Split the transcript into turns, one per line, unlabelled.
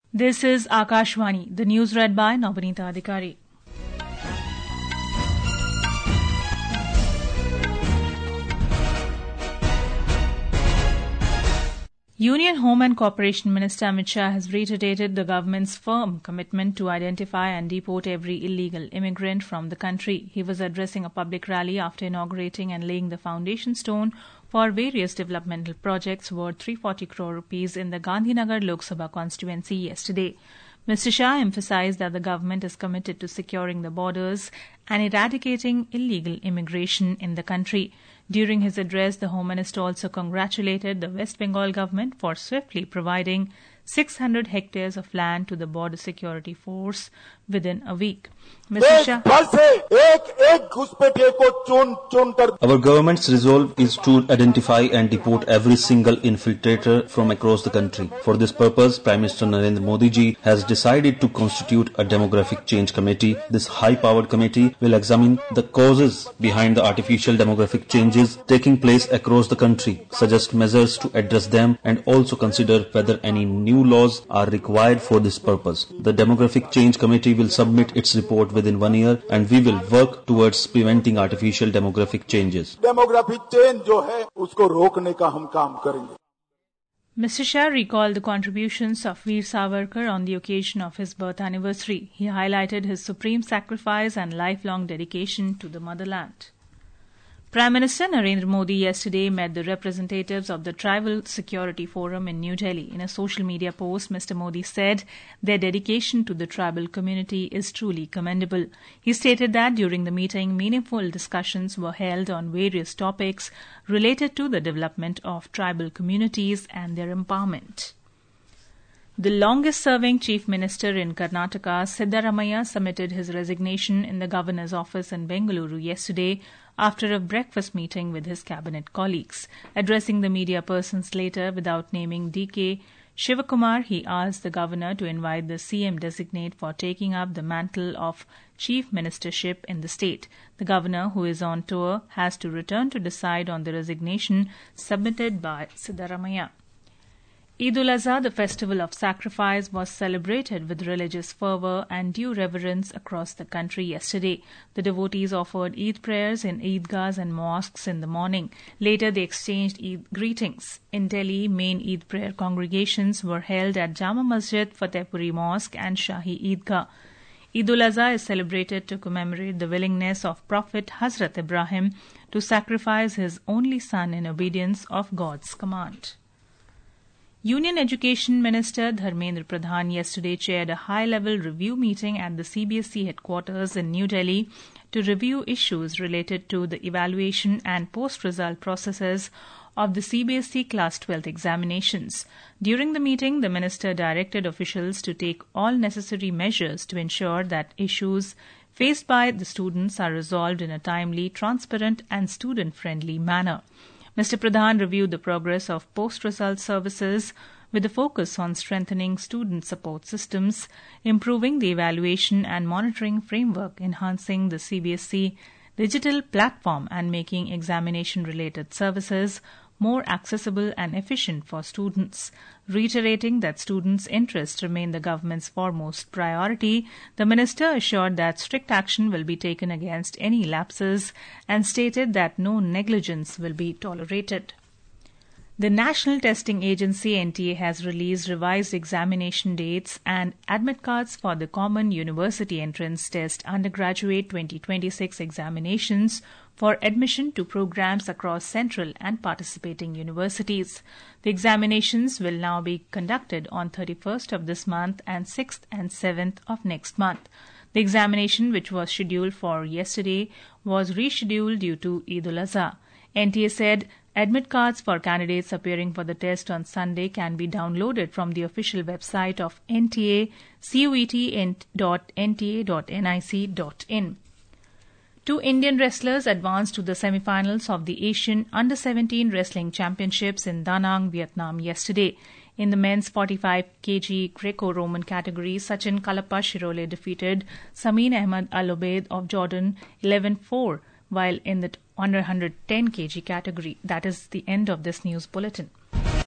This is Akashvani, the news read by Navneeta Adhikari. Union Home and Corporation Minister Amit Shah has reiterated the government's firm commitment to identify and deport every illegal immigrant from the country. He was addressing a public rally after inaugurating and laying the foundation stone for various developmental projects worth 340 crore rupees in the Gandhinagar Lok Sabha constituency yesterday. Mr. Shah emphasized that the government is committed to securing the borders and eradicating illegal immigration in the country. During his address, the Home Minister also congratulated the West Bengal government for swiftly providing 600 hectares of land to the Border Security Force within a week. Mr. Shah,
our government's resolve is to identify and deport every single infiltrator from across the country. For this purpose, Prime Minister Narendra Modi ji has decided to constitute a demographic change committee. This high-powered committee will examine the causes behind the artificial demographic changes taking place across the country, suggest measures to address them, and also consider whether any new laws are required for this purpose. The demographic change committee will submit its report within 1 year, and we will work towards preventing artificial demographic changes.
Demographic change जो है उसको रोकने का हम काम करेंगे.
Mr. Shah recalled the contributions of Veer Savarkar on the occasion of his birth anniversary. He highlighted his supreme sacrifice and lifelong dedication to the motherland. Prime Minister Narendra Modi yesterday met the representatives of the Tribal Security Forum in New Delhi. In a social media post, Mr. Modi said their dedication to the tribal community is truly commendable. He stated that during the meeting, meaningful discussions were held on various topics related to the development of tribal communities and their empowerment. The longest-serving Chief Minister in Karnataka, Siddaramaiah, submitted his resignation in the Governor's office in Bengaluru yesterday after a breakfast meeting with his cabinet colleagues. Addressing the media persons later without naming D.K. Shivakumar, he asked the Governor to invite the CM-designate for taking up the mantle of Chief Ministership in the state. The Governor, who is on tour, has to return to decide on the resignation submitted by Siddaramaiah. Eid-ul-Azha, the festival of sacrifice, was celebrated with religious fervour and due reverence across the country yesterday. The devotees offered Eid prayers in Eidgahs and mosques in the morning. Later, they exchanged Eid greetings. In Delhi, main Eid prayer congregations were held at Jama Masjid, Fatehpuri Mosque and Shahi Eidgah. Eid-ul-Azha is celebrated to commemorate the willingness of Prophet Hazrat Ibrahim to sacrifice his only son in obedience of God's command. Union Education Minister Dharmendra Pradhan yesterday chaired a high-level review meeting at the CBSE headquarters in New Delhi to review issues related to the evaluation and post-result processes of the CBSE Class 12th examinations. During the meeting, the minister directed officials to take all necessary measures to ensure that issues faced by the students are resolved in a timely, transparent and student-friendly manner. Mr. Pradhan reviewed the progress of post-result services with a focus on strengthening student support systems, improving the evaluation and monitoring framework, enhancing the CBSE digital platform and making examination-related services more accessible and efficient for students. Reiterating that students' interests remain the government's foremost priority, the minister assured that strict action will be taken against any lapses and stated that no negligence will be tolerated. The National Testing Agency NTA has released revised examination dates and admit cards for the Common University Entrance Test Undergraduate 2026 examinations for admission to programs across central and participating universities. The examinations will now be conducted on 31st of this month and 6th and 7th of next month. The examination, which was scheduled for yesterday, was rescheduled due to Eid-ul-Azha. NTA said admit cards for candidates appearing for the test on Sunday can be downloaded from the official website of NTA, cet.nta.nic.in. Two Indian wrestlers advanced to the semi-finals of the Asian Under-17 Wrestling Championships in Da Nang, Vietnam yesterday. In the men's 45 kg Greco-Roman category, Sachin Kalappa Shirole defeated Samin Ahmed Al-Obeid of Jordan 11-4, while in the under 110 kg category. That is the end of this news bulletin.